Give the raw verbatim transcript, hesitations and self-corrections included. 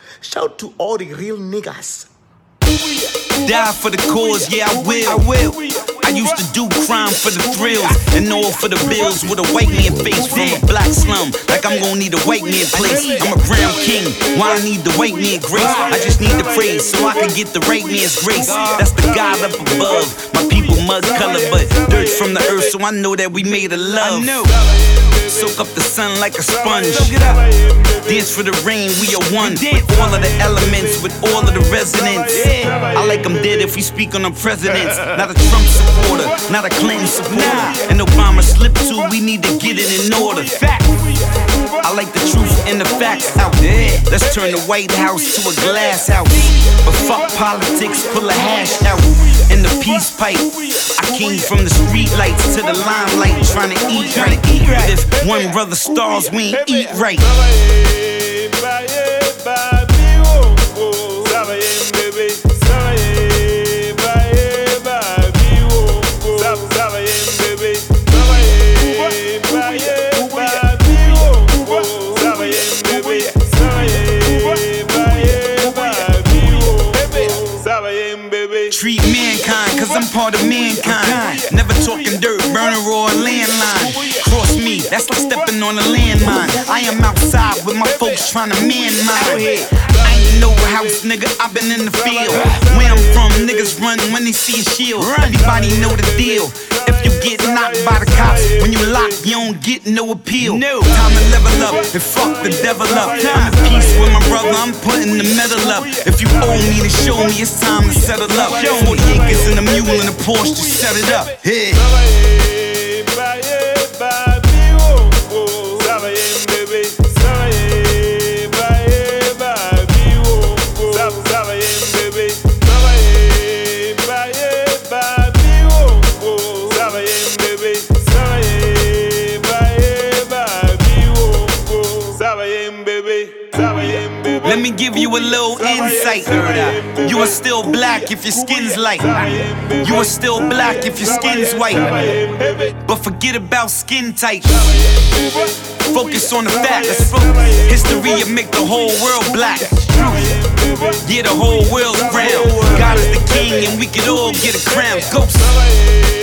Shout to all the real niggas. Die for the cause, yeah I will. I will. I used to do crime for the thrills and all for the bills with a white man face from a black slum. Like I'm gonna need a white man place. I'm a brown king. Why I need the white man grace? I just need the praise so I can get the right man's grace. That's the God up above. My people mud color, but dirt from the earth, so I know that we made a love. Soak up the sun like a sponge. Dance for the rain, we are one. With all of the elements, with all of the residents. I like them dead if we speak on the presidents. Not a Trump supporter, not a Clinton supporter. And Obama slipped too, we need to get it in order. I like the truth and the facts out there. Let's turn the White House to a glass house. But fuck politics, pull a hash out. In the peace pipe, I came from the street lights to the limelight, trying to eat right. But if one brother stars, we ain't eat right. Treat mankind, cause I'm part of mankind. Never talking dirt, burner or a landline. Cross me, that's like stepping on a landmine. I am outside with my folks trying to man mine. I ain't no house, nigga, I've been in the field. Where I'm from, niggas run when they see a shield. Everybody know the deal. If you get knocked by the cops, when you lock, you don't get no appeal. No. Time to level up and fuck the devil up. I'm at peace with my brother, I'm putting the metal up. If you owe me, then show me it's time to settle up. forty acres and a mule and a Porsche to set it up. Yeah. Let me give you a little insight. You are still black if your skin's light. You are still black if your skin's white. But forget about skin type. Focus on the facts. History will make the whole world black. Yeah, the whole world's brown. God is the king and we could all get a crown. Ghost.